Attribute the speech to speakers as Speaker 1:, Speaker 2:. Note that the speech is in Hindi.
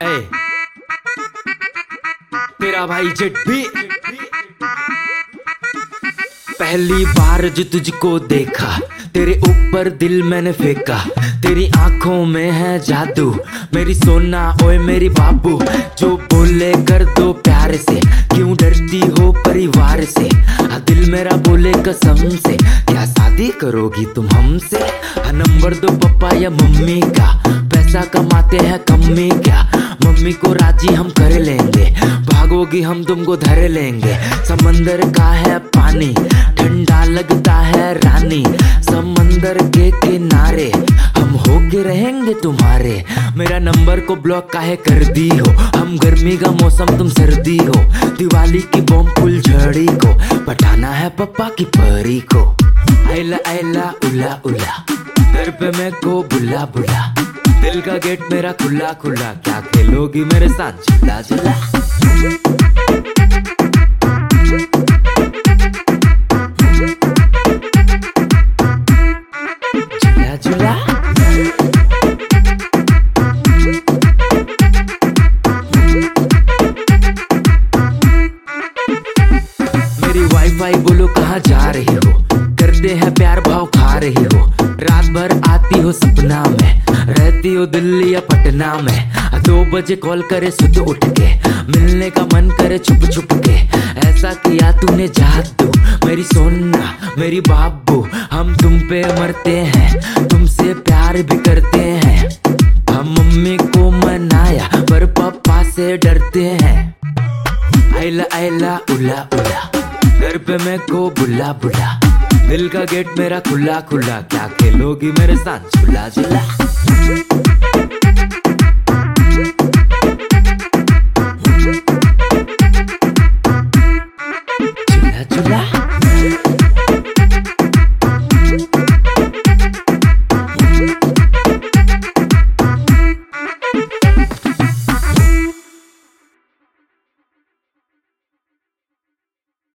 Speaker 1: ए, तेरा भाई जेट भी पहली बार जो तुझको देखा तेरे ऊपर दिल मैंने फेंका। तेरी आंखों में है जादू, मेरी सोना ओए मेरी बाबू। जो बोले कर दो प्यार से, क्यों डरती हो परिवार से। दिल मेरा बोले कसम से, क्या शादी करोगी तुम हमसे। नंबर दो पापा या मम्मी का, पैसा कमाते हैं कम्मी क्या। मम्मी को राजी हम कर लेंगे, भागोगी हम तुमको धर लेंगे। समंदर का है पानी, ठंडा लगता है रानी। समंदर के किनारे हम होके रहेंगे तुम्हारे। मेरा नंबर को ब्लॉक काहे कर दी हो, हम गर्मी का मौसम तुम सर्दी हो। दिवाली की बॉम्ब फुलझड़ी को पटाना है पापा की परी को। आइला आइला उला उला, घर पे मैं को बुला बुला। दिल का गेट मेरा खुला खुला, क्या खेलोगी मेरे साथ झूला झूला। झूला झूला मेरी वाईफाई बोलो कहाँ जा रही हो, करते हैं प्यार भाव खा रही हो। रात भर आती हो सपना में, रहती हो दिल्ली या पटना में। 2 बजे कॉल करे सुध उठ के, मिलने का मन करे छुप छुप के। ऐसा किया तूने जादू, मेरी सोना मेरी बाबू। हम तुम पे मरते हैं, तुमसे प्यार भी करते हैं। हम मम्मी को मनाया पर पापा से डरते हैं। आइला आइला उला उला, घर पे मैं को बुला बुला। दिल का गेट मेरा खुला खुला, क्या खेलोगी मेरे साथ झूला झूला।